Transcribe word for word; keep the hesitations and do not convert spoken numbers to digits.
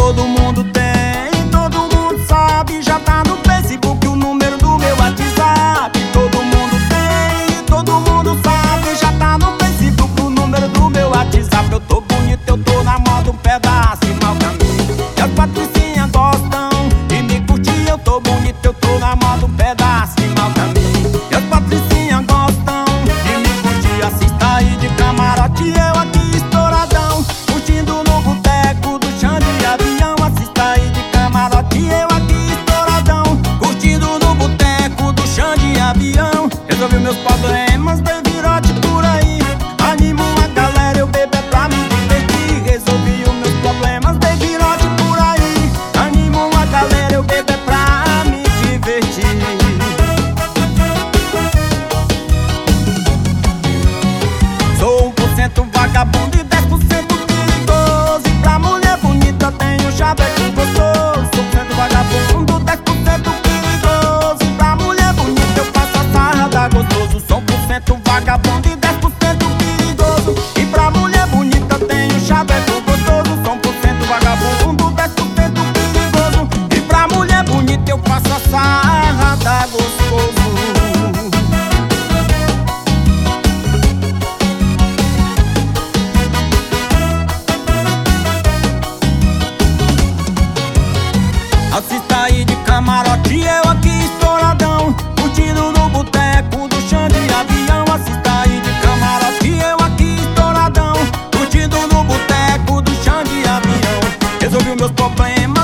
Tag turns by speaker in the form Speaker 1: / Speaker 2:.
Speaker 1: todo mundo tem, todo mundo sabe. Já tá no Facebook o número do meu WhatsApp. Todo mundo tem, todo mundo sabe. Já tá no Facebook o número do meu WhatsApp. Eu tô bonito, eu tô na moda, um pedaço e mau caminho. E as patricinhas gostam de me curtir. Eu tô bonito, eu tô na moda, um pedaço e mau caminho. E as patricinhas gostam de me curtir. Assista aí de camarote, eu aqui estouradão, curtindo no boteco do chão de avião. Assista aí de camarote, eu aqui estouradão, curtindo no boteco do chão de avião. Resolvi meus problemas, dei virote por aí. Animo a galera, eu bebo é pra me divertir. Resolvi os meus problemas, dei virote por aí. Animo a galera, eu bebo é pra me divertir. Sou um por cento vagabundo e dez por cento perigoso. E pra mulher bonita tenho chaveco gostoso. Sou um por cento vagabundo, dez por cento perigoso. E pra mulher bonita eu faço a sarrada gostoso. Sou um por cento vagabundo e dez por cento perigoso. E pra mulher bonita tenho chaveco gostoso. Sou um por cento vagabundo, dez por cento perigoso. E pra mulher bonita eu faço a sarrada gostoso. Assista aí de camarote, eu aqui estouradão, curtindo no boteco do chão de avião. Assista aí de camarote, eu aqui estouradão, curtindo no boteco do chão de avião. Resolvi os meus problemas.